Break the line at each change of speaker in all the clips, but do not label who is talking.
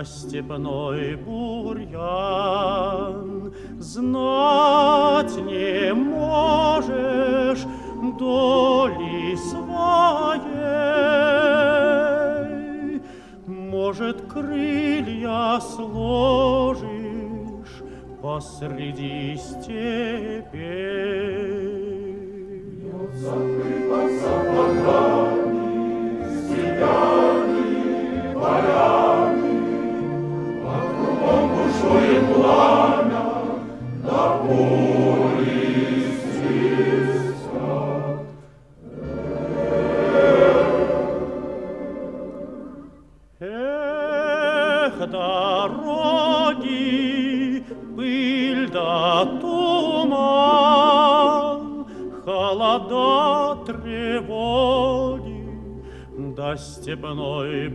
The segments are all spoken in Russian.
да степной бурьян. Знать не можешь доли своей, может, крылья сложишь посреди степей.
Под сапогами, степями, полями, под кругом бушует пламя, на пули свистят.
Эх, дороги, пыль да туман, холода, тревоги, да степной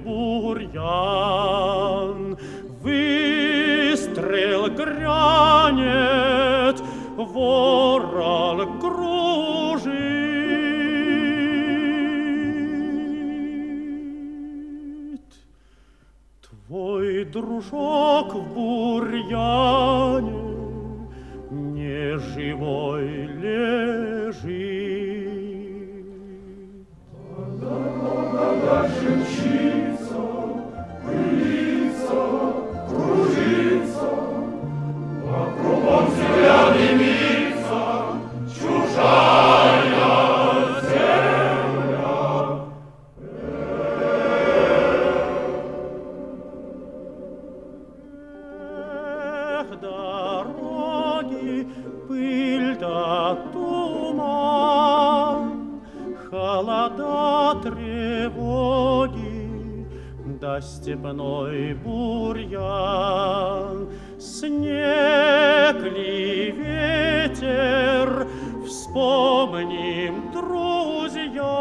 бурьян. Выстрел грянет, ворон кружит. Твой дружок в бурьяне не живой лежит.
Дорога дальше мчится, пылится, кружится, по кругом земля дымится, чужая земля.
Эх, дороги, пыль да туман, холода, тревоги, да степной бурьян. Снег ли, ветер, вспомним, друзья.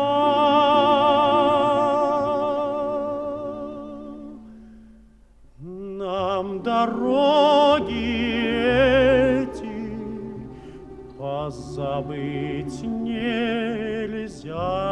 Нам дороги эти позабыть нельзя.